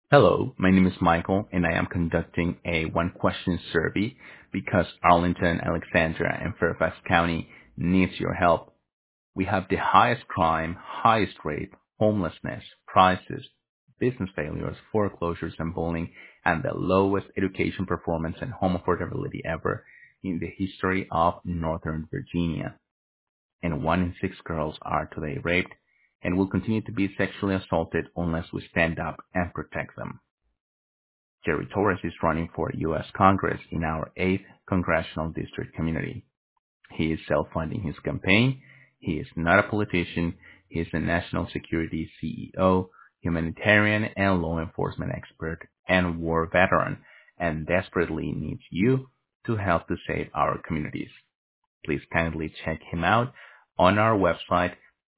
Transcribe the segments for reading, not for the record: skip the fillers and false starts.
Hello, my name is Michael, and I am conducting a one-question survey because Arlington, Alexandria, and Fairfax County needs your help. We have the highest crime, highest rape, homelessness, prices, business failures, foreclosures, and bullying, and the lowest education performance and home affordability ever in the history of Northern Virginia. And 1 in 6 girls are today raped and will continue to be sexually assaulted unless we stand up and protect them. Jerry Torres is running for U.S. Congress in our 8th Congressional District community. He is self-funding his campaign. He is not a politician. He is a national security CEO, humanitarian and law enforcement expert, and war veteran, and desperately needs you to help to save our communities. Please kindly check him out on our website,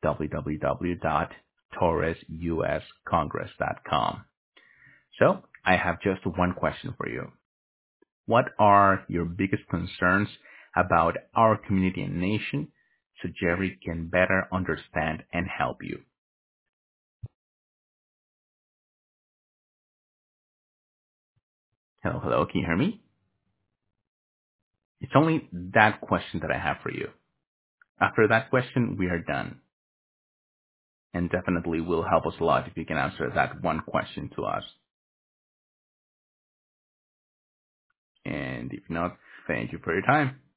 www.torresuscongress.com. So, I have just one question for you. What are your biggest concerns about our community and nation so Jerry can better understand and help you? Hello, hello, can you hear me? It's only that question that I have for you. After that question, we are done. And definitely will help us a lot if you can answer that one question to us. And if not, thank you for your time.